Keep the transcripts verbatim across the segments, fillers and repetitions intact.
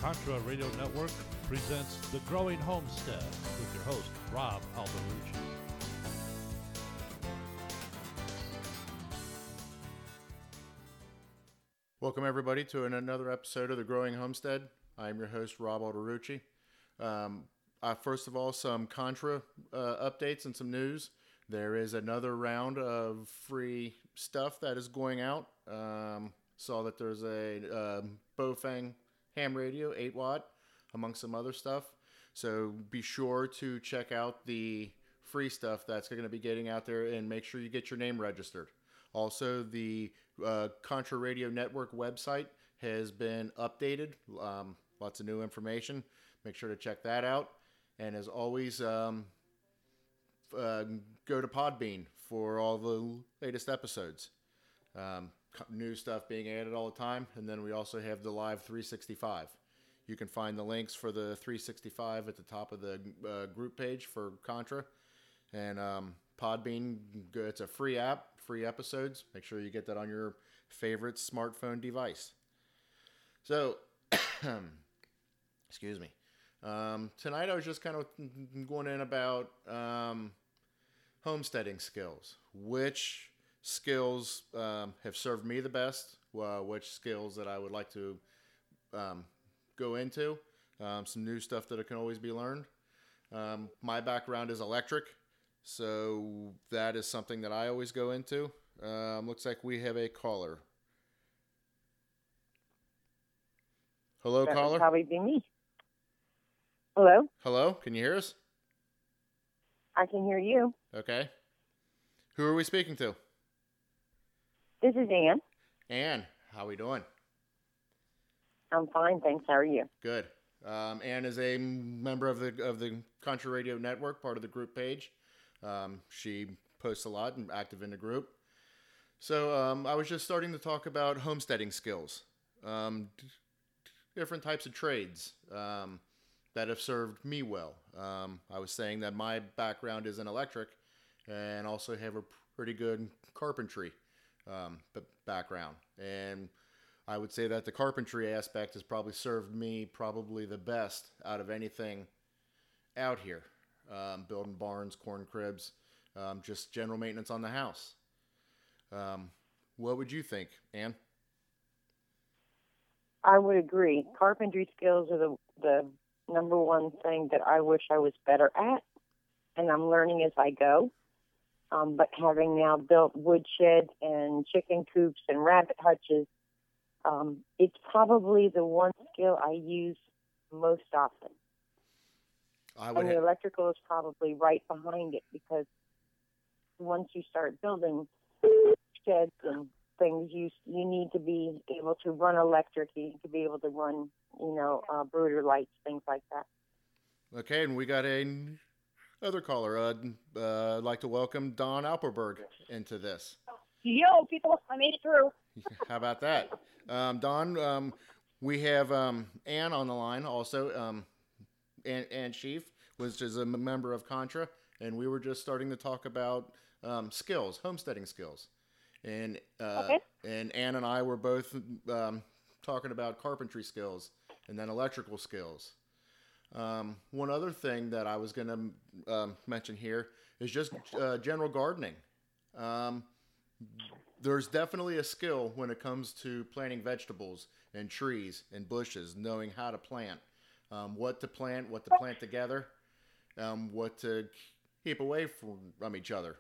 Contra Radio Network presents The Growing Homestead with your host, Rob Alberucci. Welcome, everybody, to an- another episode of The Growing Homestead. I'm your host, Rob Alberucci. Um, uh, first of all, some Contra uh, updates and some news. There is another round of free stuff that is going out. Um, saw that there's a um, Bofang ham radio, eight watt, among some other stuff. So be sure to check out the free stuff that's going to be getting out there and make sure you get your name registered. Also, the uh, Contra Radio Network website has been updated. Um, lots of new information. Make sure to check that out. And as always, um, uh, go to Podbean for all the latest episodes. Um, new stuff being added all the time. And then we also have the Live three sixty-five. You can find the links for the three sixty-five at the top of the uh, group page for Contra. And um, Podbean, it's a free app, free episodes. Make sure you get that on your favorite smartphone device. So, excuse me. Um, tonight I was just kind of going in about um, homesteading skills. Which skills um, have served me the best? Uh, which skills that I would like to um, go into? Um, some new stuff that can always be learned. Um, my background is electric, so that is something that I always go into. Um, looks like we have a caller. Hello, That caller. would probably be me. Hello? Hello, can you hear us? I can hear you. Okay. Who are we speaking to? This is Ann. Ann, how we doing? I'm fine, thanks. How are you? Good. Um, Ann is a member of the of the Contra Radio Network, part of the group page. Um, she posts a lot and active in the group. So um, I was just starting to talk about homesteading skills, um, d- different types of trades um, that have served me well. Um, I was saying that my background is in electric and also have a pretty good carpentry um, b- background. And I would say that the carpentry aspect has probably served me probably the best out of anything out here. Um, building barns, corn cribs, um, just general maintenance on the house. Um, what would you think, Ann? I would agree. Carpentry skills are the, the number one thing that I wish I was better at, and I'm learning as I go. Um, but having now built wood sheds and chicken coops and rabbit hutches, um, it's probably the one skill I use most often. I would And the ha- electrical is probably right behind it, because once you start building sheds and things, you you need to be able to run electric. You need to be able to run, you know, uh, brooder lights, things like that. Okay, and we got a n- other caller. Uh, uh, I'd like to welcome Don Alperberg into this. Yo, people, I made it through. How about that? Um, Don, um, we have um, Ann on the line also. Um, Ann, Ann Sheaf, which is a member of Contra, and we were just starting to talk about um, skills, homesteading skills. And uh, Okay. and Ann and I were both um, talking about carpentry skills and then electrical skills. Um, one other thing that I was going to um, mention here is just uh, general gardening. Um, there's definitely a skill when it comes to planting vegetables and trees and bushes, knowing how to plant, um, what to plant, what to plant together, um, what to keep away from, from each other.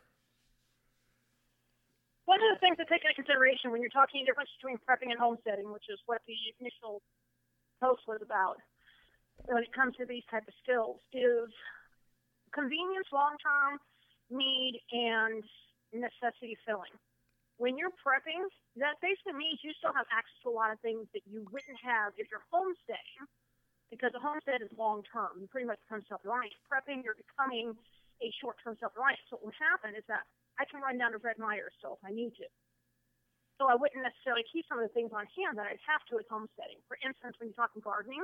One of the things to take into consideration when you're talking the difference between prepping and homesteading, which is what the initial post was about, when it comes to these type of skills, is convenience, long-term need, and necessity filling. When you're prepping, that basically means you still have access to a lot of things that you wouldn't have if you're homesteading, because a homestead is long-term. You pretty much become self-reliant. Prepping, you're becoming a short-term self-reliant. So what will happen is that I can run down to Red Myers still if I need to. So I wouldn't necessarily keep some of the things on hand that I'd have to with homesteading. For instance, when you're talking gardening,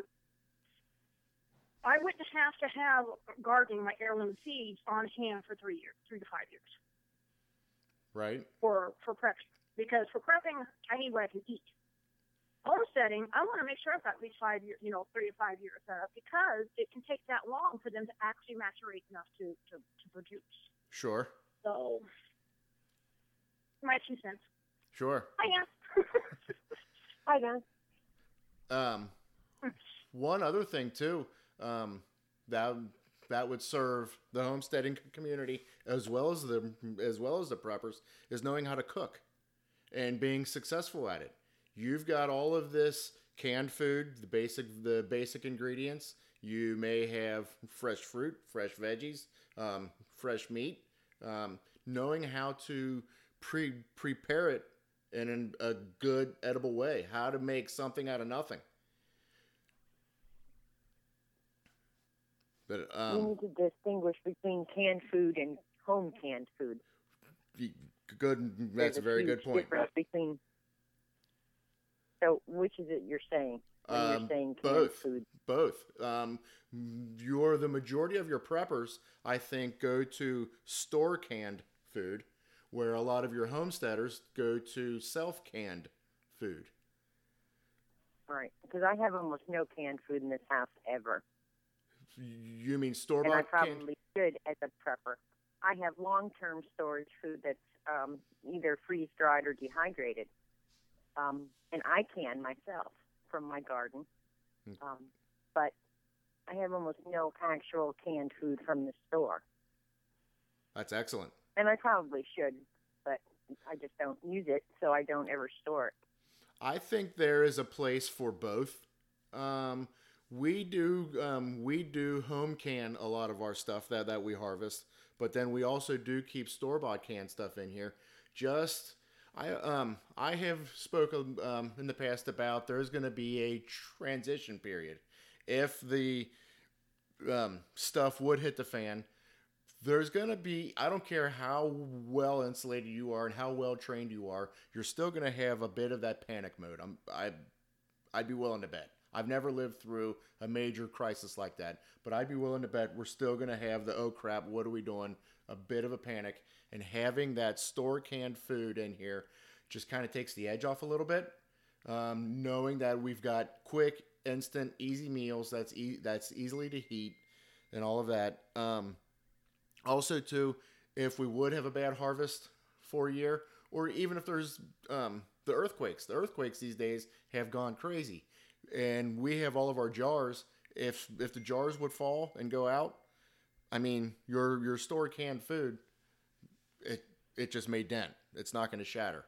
I wouldn't have to have gardening, my heirloom seeds, on hand for three years, three to five years. Right. For, for prepping. Because for prepping, I need what I can eat. homesteading, I want to make sure I've got at least five years, you know, three to five years uh, because it can take that long for them to actually maturate enough to, to, to produce. Sure. So, my two cents. Sure. Hiya. Hi, guys. Um, one other thing too, um, that that would serve the homesteading community as well as the as well as the preppers is knowing how to cook and being successful at it. You've got all of this canned food, the basic the basic ingredients. You may have fresh fruit, fresh veggies, um, fresh meat. Um, knowing how to pre prepare it in an, a good edible way, how to make something out of nothing. But um, we need to distinguish between canned food and home canned food. Good. That's a very good point. Between, so, which is it you're saying when um, you're saying canned both, food? Both. Um, you're the majority of your preppers, I think, go to store canned food, where a lot of your homesteaders go to self canned food. Right, because I have almost no canned food in this house ever. You mean store bought? And I probably should as a prepper. I have long-term storage food that's um, either freeze-dried or dehydrated. Um, and I can myself from my garden. Um, but I have almost no actual canned food from the store. That's excellent. And I probably should, but I just don't use it, so I don't ever store it. I think there is a place for both. Um, we do um, we do home can a lot of our stuff that, that we harvest, but then we also do keep store-bought canned stuff in here. Just I um I have spoken um, in the past about there's going to be a transition period. If the um, stuff would hit the fan, there's going to be, I don't care how well insulated you are and how well trained you are, you're still going to have a bit of that panic mode. I'm, I, I'd be willing to bet. I've never lived through a major crisis like that, but I'd be willing to bet we're still going to have the, oh crap, what are we doing? A bit of a panic, and having that store canned food in here just kind of takes the edge off a little bit. Um, knowing that we've got quick, instant, easy meals that's e- that's easily to heat and all of that. Um, also, too, if we would have a bad harvest for a year, or even if there's um, the earthquakes, the earthquakes these days have gone crazy, and we have all of our jars. If if the jars would fall and go out, I mean, your your store canned food, it it just may dent. It's not going to shatter.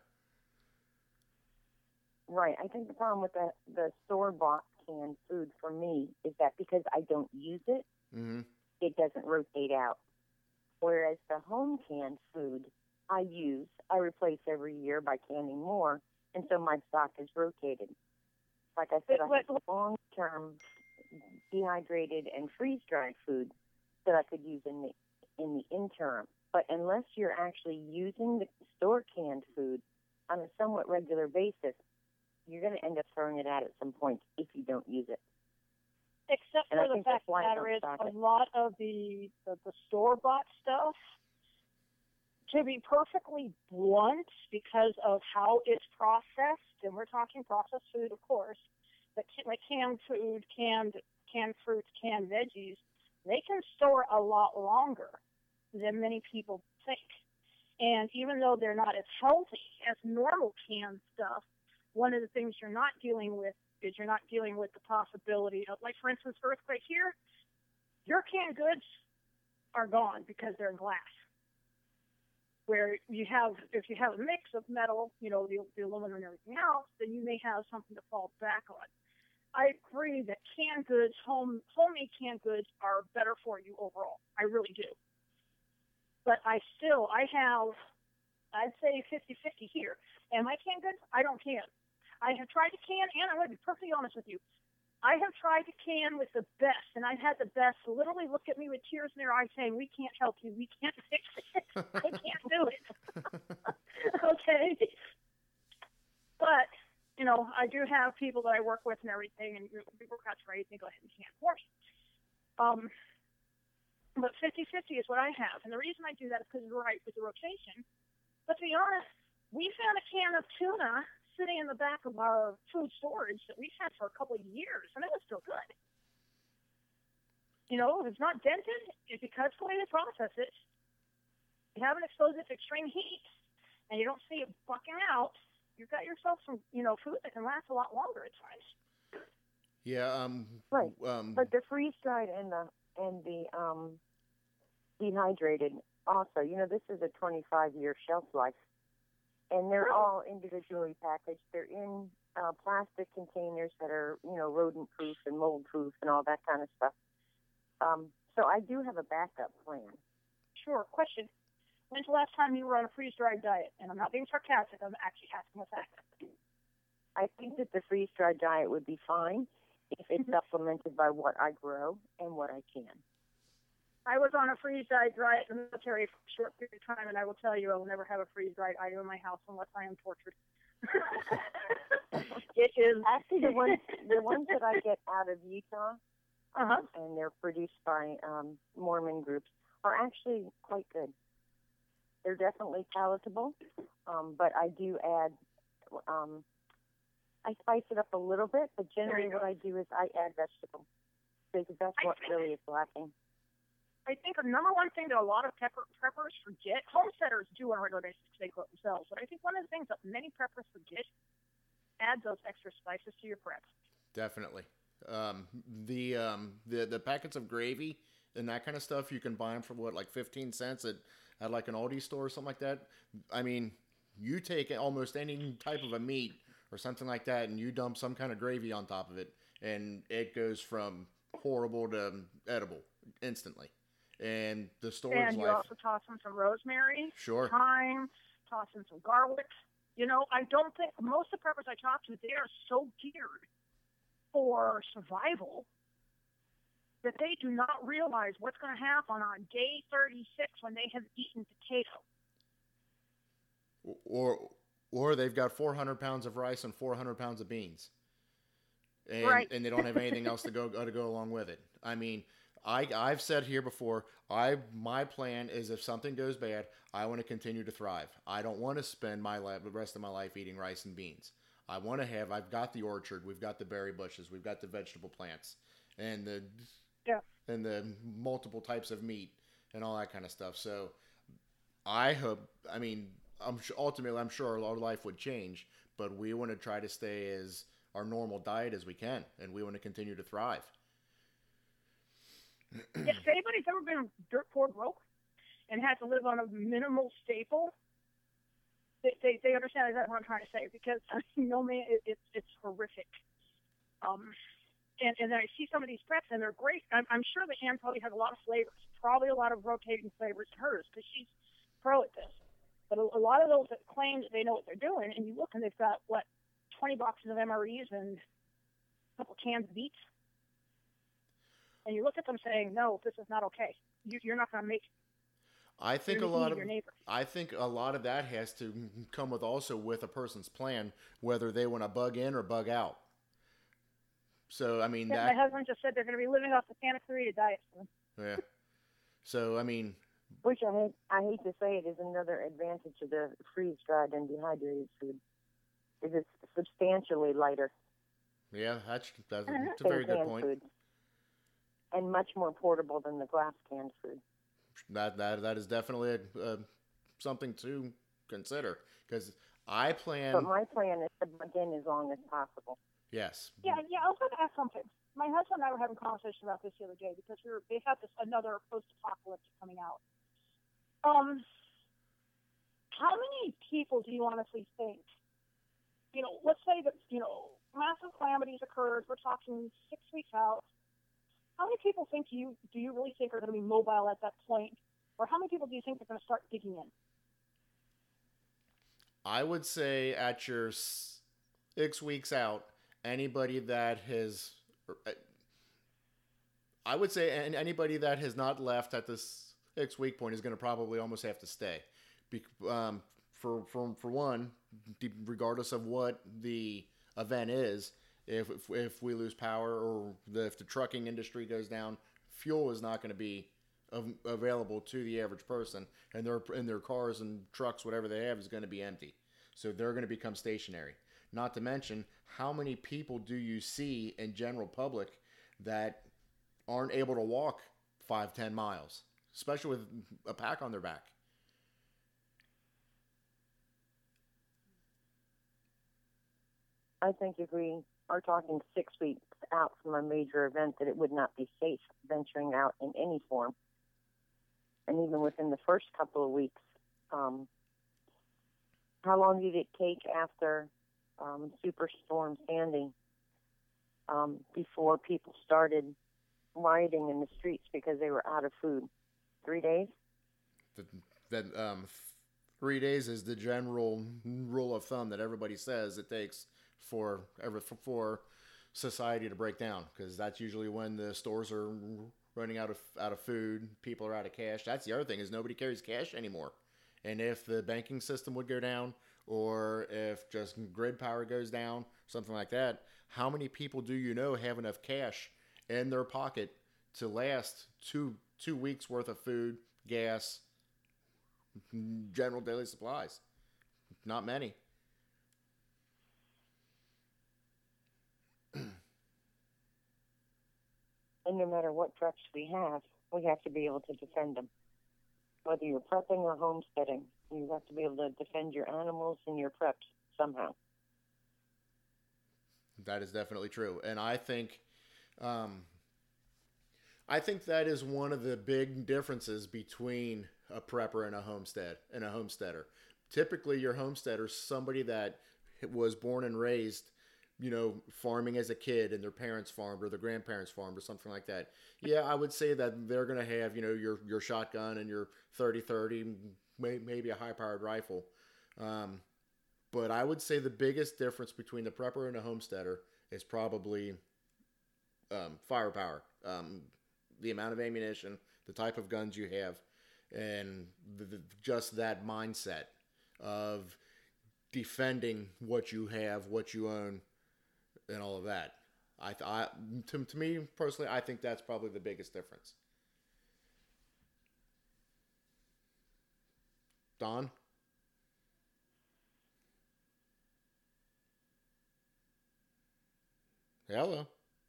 Right. I think the problem with the, the store-bought canned food for me is that because I don't use it, Mm-hmm. it doesn't rotate out. Whereas the home canned food I use, I replace every year by canning more, and so my stock is rotated. Like I said, I have long-term dehydrated and freeze-dried food that I could use in the in the interim. But unless you're actually using the store canned food on a somewhat regular basis, you're going to end up throwing it out at some point if you don't use it. Except And I for the think fact that's the why I matter don't is, stock a it. lot of the, the, the store-bought stuff, to be perfectly blunt, because of how it's processed, and we're talking processed food, of course, but ca- like canned food, canned canned fruits, canned veggies, they can store a lot longer than many people think. And even though they're not as healthy as normal canned stuff, one of the things you're not dealing with is you're not dealing with the possibility of, like, for instance, earthquake here, your canned goods are gone because they're in glass. Where you have, if you have a mix of metal, you know, the, the aluminum and everything else, then you may have something to fall back on. I agree that canned goods, home homemade canned goods, are better for you overall. I really do. But I still, I have, I'd say fifty-fifty here. And my canned goods, I don't can. I have tried to can, and I'm going to be perfectly honest with you. I have tried to can with the best, and I've had the best literally look at me with tears in their eyes saying, we can't help you. We can't fix it. I can't do it. Okay? But, you know, I do have people that I work with and everything, and we work out trades, and they go ahead and can for me. Um, but fifty-fifty is what I have. And the reason I do that is because it's right with the rotation. But to be honest, we found a can of tuna sitting in the back of our food storage that we've had for a couple of years, and it was still good. You know, if it's not dented, it's because the way they process it, you haven't exposed it to extreme heat, and you don't see it bucking out, you've got yourself some, you know, food that can last a lot longer at times. Yeah. Um. Right. Um. But the freeze dried and the and the um, dehydrated also, you know, this is a twenty-five year shelf life, and they're all individually packaged. They're in uh, plastic containers that are, you know, rodent proof and mold proof and all that kind of stuff. Um, so I do have a backup plan. Sure. Question. When's the last time you were on a freeze-dried diet? And I'm not being sarcastic. I'm actually asking a fact. I think that the freeze dried diet would be fine if it's Mm-hmm. supplemented by what I grow and what I can. I was on a freeze-dried diet in the military for a short period of time, and I will tell you I will never have a freeze-dried item in my house unless I am tortured. It is Actually, the ones the ones that I get out of Utah, uh-huh. and they're produced by um, Mormon groups, are actually quite good. They're definitely palatable, um, but I do add, um, I spice it up a little bit, but generally what I do is I add vegetables because that's what really is lacking. I think the number one thing that a lot of pepper preppers forget, homesteaders do on a regular basis because they grow it themselves, but I think one of the things that many preppers forget, add those extra spices to your prep. Definitely. Um. The um. The the packets of gravy and that kind of stuff, you can buy them for what, like fifteen cents at at like an Aldi store or something like that. I mean, you take almost any type of a meat or something like that, and you dump some kind of gravy on top of it, and it goes from horrible to edible instantly. And the storage And you life. also toss in some rosemary, Sure. thyme, toss in some garlic. You know, I don't think most of the preppers I talk to, they are so geared for survival that they do not realize what's going to happen on day thirty-six when they have eaten potato. Or or they've got four hundred pounds of rice and four hundred pounds of beans, and Right. and they don't have anything else to go to go along with it. I mean, I I've said here before, I my plan is if something goes bad, I want to continue to thrive. I don't want to spend my life the rest of my life eating rice and beans. I want to have. I've got the orchard. We've got the berry bushes. We've got the vegetable plants, and the Yeah. and the multiple types of meat and all that kind of stuff. So I hope. I mean, I'm sure, ultimately, I'm sure our life would change, but we want to try to stay as our normal diet as we can, and we want to continue to thrive. If anybody's ever been dirt poor broke and had to live on a minimal staple, they, they, they understand exactly what I'm trying to say because, you know, man, it, it's it's horrific. Um, and, and then I see some of these preps, and they're great. I'm, I'm sure that Ann probably has a lot of flavors, probably a lot of rotating flavors to hers because she's pro at this. But a, a lot of those that claim that they know what they're doing, and you look and they've got, what, twenty boxes of M R Es and a couple cans of beets. And you look at them saying, no, this is not okay. You, you're not going to make it. I think You're a gonna lot eat of your neighbor. I think a lot of that has to come with also with a person's plan, whether they want to bug in or bug out. So I mean Yeah, that my husband just said they're going to be living off the Santa Clarita diet soon. yeah. So I mean Which I hate, I hate to say it is another advantage of the freeze-dried and dehydrated food. Is it's substantially lighter yeah, that's that's, Uh-huh. that's a than very good canned point. food, and much more portable than the glass canned food. That that that is definitely a, uh, something to consider because I plan. But my plan is to bug in as long as possible. Yes. Yeah, yeah. I was going to ask something. My husband and I were having a conversation about this the other day because we were they had this another post-apocalypse coming out. Um, how many people do you honestly think? You know, let's say that you know massive calamities occurred. We're talking six weeks out. How many people think you do you really think are going to be mobile at that point, or how many people do you think are going to start digging in? I would say at your s- six weeks out, anybody that has, or, uh, I would say an- anybody that has not left at this six week point is going to probably almost have to stay. Be, um, for, for, for one, de- regardless of what the event is, if, if, if we lose power or the, if the trucking industry goes down, fuel is not going to be av- available to the average person, and their and their cars and trucks, whatever they have, is going to be empty. So they're going to become stationary. Not to mention, how many people do you see in general public that aren't able to walk five, ten miles, especially with a pack on their back? I think if we are talking six weeks out from a major event, that it would not be safe venturing out in any form. And even within the first couple of weeks, um, how long did it take after um, Superstorm Sandy um, before people started rioting in the streets because they were out of food? Three days? That um, three days is the general rule of thumb that everybody says it takes for ever for society to break down, because that's usually when the stores are running out of out of food, people are out of cash. That's the other thing, is nobody carries cash anymore. And if the banking system would go down, or if just grid power goes down, something like that, how many people do you know have enough cash in their pocket to last two two weeks worth of food, gas, general daily supplies? Not many. And no matter what preps we have, we have to be able to defend them. Whether you're prepping or homesteading, you have to be able to defend your animals and your preps somehow. That is definitely true. And I think, um, I think that is one of the big differences between a prepper and a homestead and a homesteader. Typically, your homesteader is somebody that was born and raised, you know, farming as a kid, and their parents farmed or their grandparents farmed or something like that. Yeah, I would say that they're going to have, you know, your, your shotgun and your thirty thirty, may, maybe a high-powered rifle. Um, but I would say the biggest difference between the prepper and a homesteader is probably um, firepower, um, the amount of ammunition, the type of guns you have, and the, the, just that mindset of defending what you have, what you own, and all of that. I, I to, to me personally, I think that's probably the biggest difference. Don? Hello?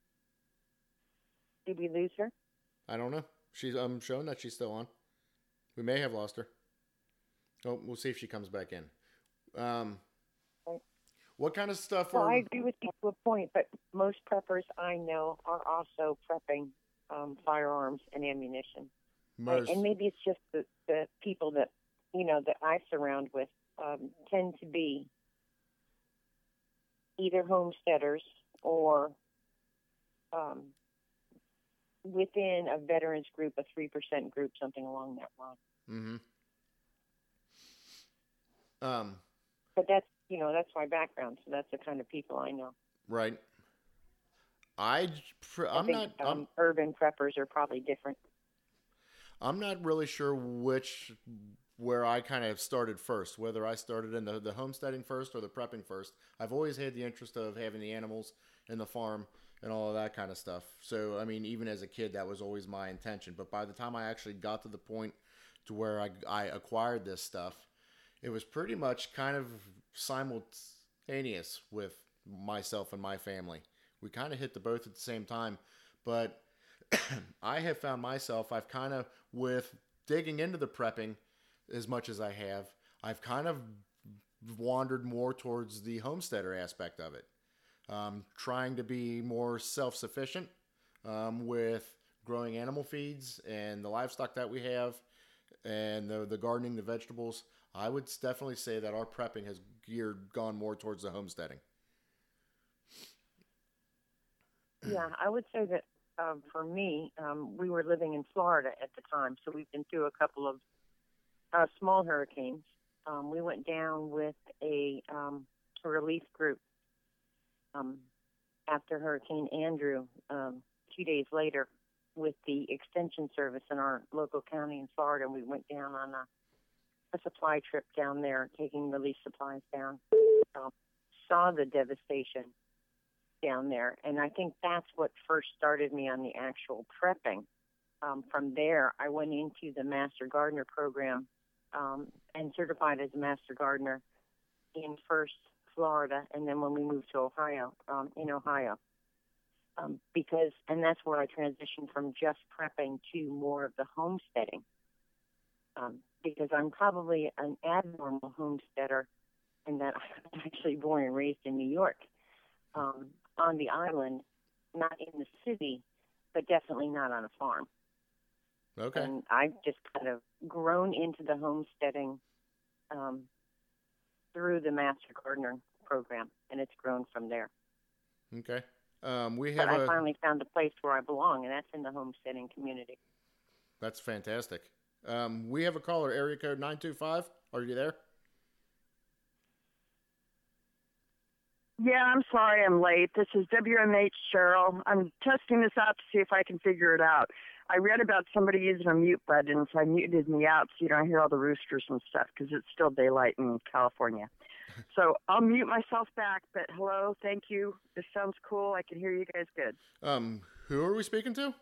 Did we lose her? I don't know. She's I'm showing that she's still on. We may have lost her. Oh, we'll see if she comes back in. Um, what kind of stuff Well, are... I agree with you to a point, but most preppers I know are also prepping um, firearms and ammunition. most... And maybe it's just the, the people that, you know, that I surround with um, tend to be either homesteaders or um, within a veterans group, a three percent group, something along that line. Mm-hmm. Um, but that's, you know, that's my background, so that's the kind of people I know. Right. I, I'm I think, not... Um, I'm, urban preppers are probably different. I'm not really sure which... where I kind of started first, whether I started in the, the homesteading first or the prepping first. I've always had the interest of having the animals in the farm and all of that kind of stuff. So, I mean, even as a kid, that was always my intention. But by the time I actually got to the point to where I, I acquired this stuff, it was pretty much kind of simultaneous with myself and my family. We kind of hit the both at the same time. But I have found myself, I've kind of, with digging into the prepping as much as I have, I've kind of wandered more towards the homesteader aspect of it. Um, trying to be more self-sufficient um, with growing animal feeds and the livestock that we have and the, the gardening, the vegetables. I would definitely say that our prepping has geared gone more towards the homesteading. Yeah, I would say that um, for me, um, we were living in Florida at the time, so we've been through a couple of uh, small hurricanes. Um, we went down with a, um, a relief group um, after Hurricane Andrew, um, two days later, with the extension service in our local county in Florida. We went down on a, a supply trip down there, taking relief supplies down. Um, saw the devastation down there, and I think that's what first started me on the actual prepping. Um, from there, I went into the Master Gardener program um, and certified as a Master Gardener in first Florida, and then when we moved to Ohio, um, in Ohio. Um, because, and that's where I transitioned from just prepping to more of the homesteading. Um, because I'm probably an abnormal homesteader in that I'm actually born and raised in New York, um, on the island, not in the city, but definitely not on a farm. Okay. And I've just kind of grown into the homesteading um, through the Master Gardener program, and it's grown from there. Okay. Um, we have but a, I finally found a place where I belong, and that's in the homesteading community. That's fantastic. Um, we have a caller, area code nine two five. Are you there? Yeah, I'm sorry I'm late. This is W M H Cheryl. I'm testing this out to see if I can figure it out. I read about somebody using a mute button, so I muted me out so you don't hear all the roosters and stuff because it's still daylight in California. So I'll mute myself back, but hello, thank you. This sounds cool. I can hear you guys good. Um, who are we speaking to?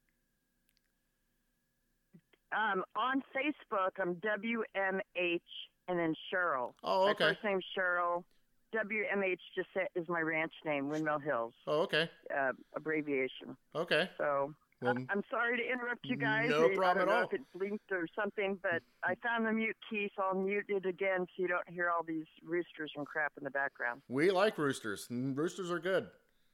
Um, on Facebook, I'm W M H and then Cheryl. Oh, okay. My first name's Cheryl. W M H just is my ranch name, Windmill Hills. Oh, okay. Uh, abbreviation. Okay. So Well, uh, I'm sorry to interrupt you guys. no I, problem I don't at know all. if it blinked or something, but I found the mute key, so I'll mute it again so you don't hear all these roosters and crap in the background. We like roosters. Roosters are good.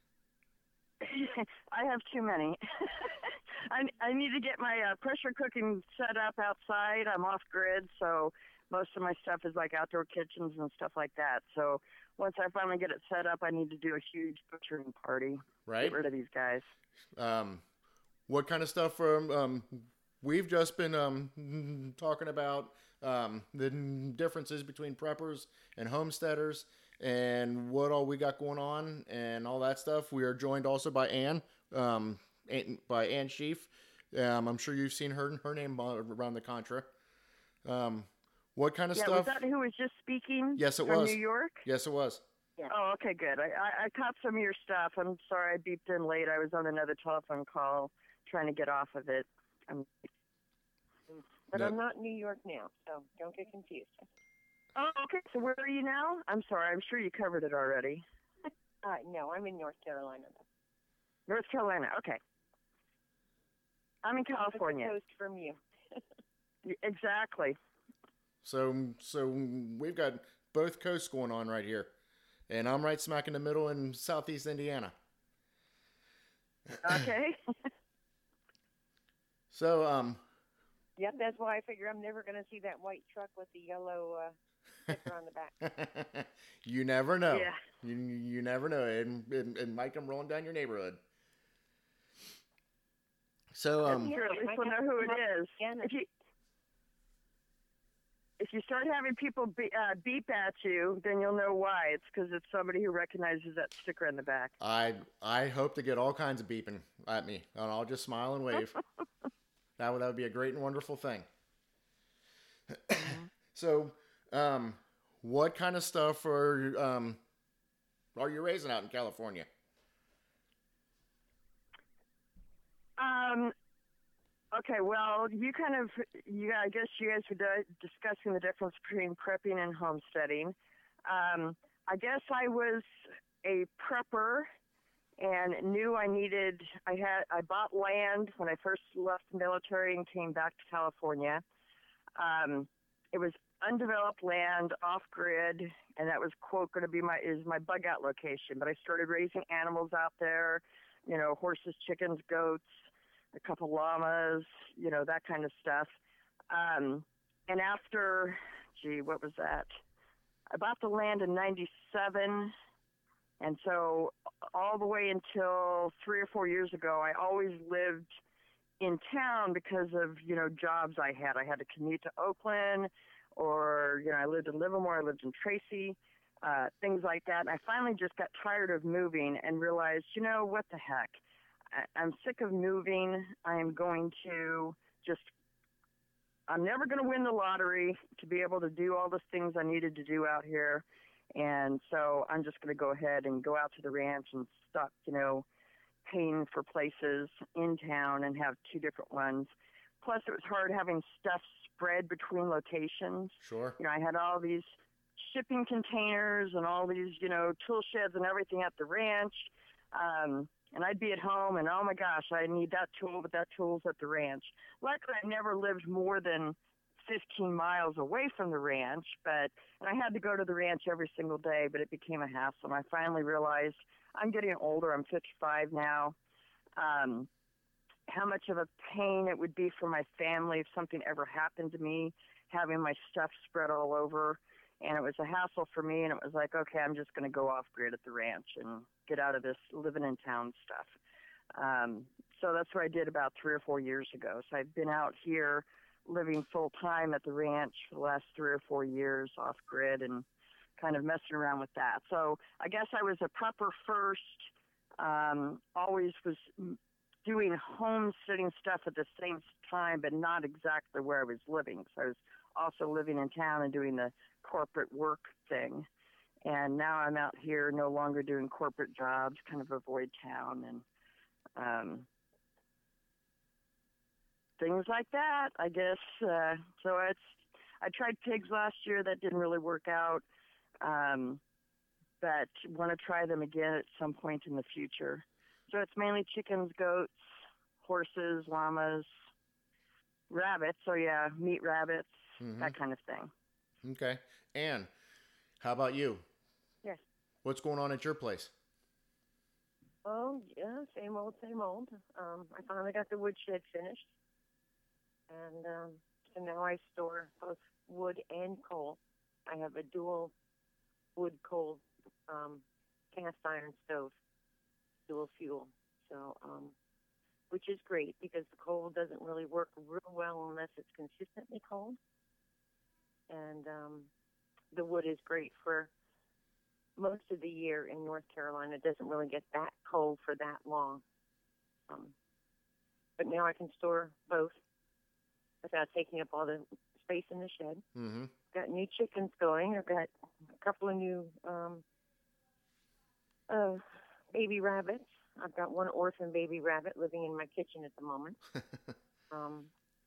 I have too many. I, I need to get my uh, pressure cooking set up outside. I'm off grid, so most of my stuff is like outdoor kitchens and stuff like that. So once I finally get it set up, I need to do a huge butchering party. Right. Get rid of these guys. Um, what kind of stuff from, um, we've just been, um, talking about, um, the differences between preppers and homesteaders and what all we got going on and all that stuff. We are joined also by Ann, um, Ann, by Ann Sheaf. Um, I'm sure you've seen her, her name around the Contra. Um, what kind of yeah, stuff? Was that who was just speaking? Yes, it from was. New York? Yes, it was. Yeah. Oh, okay, good. I, I, I caught some of your stuff. I'm sorry I beeped in late. I was on another telephone call trying to get off of it. I'm... But No. I'm not in New York now, so don't get confused. Oh, okay. So where are you now? I'm sorry. I'm sure you covered it already. Uh, no, I'm in North Carolina. North Carolina. Okay. I'm in California. Coast from you. Y- Exactly. So, so we've got both coasts going on right here, and I'm right smack in the middle in Southeast Indiana. Okay. So, um, Yep, that's why I figure I'm never going to see that white truck with the yellow uh, sticker on the back. you never know. Yeah. You you never know. It, it, it might come rolling down your neighborhood. So, um, Sure, at least we'll know who it is. If you if you start having people be, uh, beep at you, then you'll know why. It's because it's somebody who recognizes that sticker on the back. I I hope to get all kinds of beeping at me, and I'll just smile and wave. That would that would be a great and wonderful thing. So, um, what kind of stuff are um are you raising out in California? Um. Okay. Well, you kind of, you. I guess you guys were di- discussing the difference between prepping and homesteading. Um. I guess I was a prepper and knew I needed. I had. I bought land when I first left the military and came back to California. Um. It was undeveloped land, off grid, and that was quote going to be my is my bug out location. But I started raising animals out there. You know, horses, chickens, goats, a couple llamas, you know, that kind of stuff. Um, and after, gee, what was that? I bought the land in ninety-seven. And so all the way until three or four years ago, I always lived in town because of, you know, jobs I had. I had to commute to Oakland, or, you know, I lived in Livermore, I lived in Tracy, uh, things like that. And I finally just got tired of moving and realized, you know, what the heck? I, I'm sick of moving. I am going to just, I'm never going to win the lottery to be able to do all the things I needed to do out here. And so I'm just going to go ahead and go out to the ranch and stop, you know, paying for places in town and have two different ones. Plus, it was hard having stuff spread between locations. Sure. You know, I had all these shipping containers and all these, you know, tool sheds and everything at the ranch. Um, and I'd be at home and, oh my gosh, I need that tool, but that tool's at the ranch. Luckily, I never lived more than fifteen miles away from the ranch, but, and I had to go to the ranch every single day, but it became a hassle. And I finally realized I'm getting older. I'm fifty-five now. Um, how much of a pain it would be for my family if something ever happened to me, having my stuff spread all over. And it was a hassle for me, and it was like, okay, I'm just going to go off grid at the ranch and get out of this living in town stuff. Um, so that's what I did about three or four years ago. So I've been out here living full time at the ranch for the last three or four years off grid and kind of messing around with that. So I guess I was a prepper first, um, always was doing homesteading stuff at the same time, but not exactly where I was living. So I was also living in town and doing the corporate work thing. And now I'm out here no longer doing corporate jobs, kind of avoid town and um, things like that, I guess. Uh, so it's, I tried pigs last year. That didn't really work out. Um, but want to try them again at some point in the future. So it's mainly chickens, goats, horses, llamas, rabbits. So yeah, meat rabbits, mm-hmm. that kind of thing. Okay. Ann, how about you? Yes. What's going on at your place? Oh, yeah, same old, same old. Um, I finally got the woodshed finished. And um, so now I store both wood and coal. I have a dual wood coal um, cast iron stove, dual fuel. So, um, which is great because the coal doesn't really work real well unless it's consistently cold. And um, the wood is great for most of the year in North Carolina. It doesn't really get that cold for that long. Um, but now I can store both without taking up all the space in the shed. Mm-hmm. Got new chickens going. I've got a couple of new um, uh, baby rabbits. I've got one orphan baby rabbit living in my kitchen at the moment. um,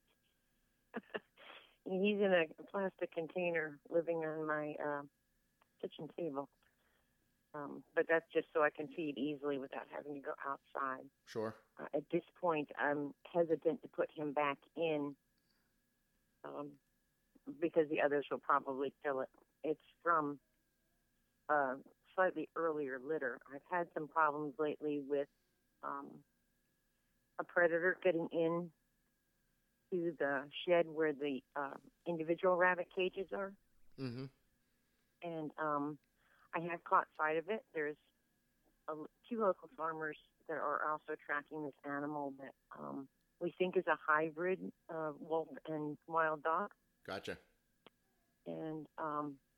he's in a plastic container living on my uh, kitchen table. Um, but that's just so I can feed easily without having to go outside. Sure. Uh, at this point, I'm hesitant to put him back in um, because the others will probably kill it. It's from a slightly earlier litter. I've had some problems lately with um, a predator getting in to the shed where the uh, individual rabbit cages are. Mm-hmm. And um, I have caught sight of it. There's a, two local farmers that are also tracking this animal that um, we think is a hybrid uh, wolf and wild dog. Gotcha. And um,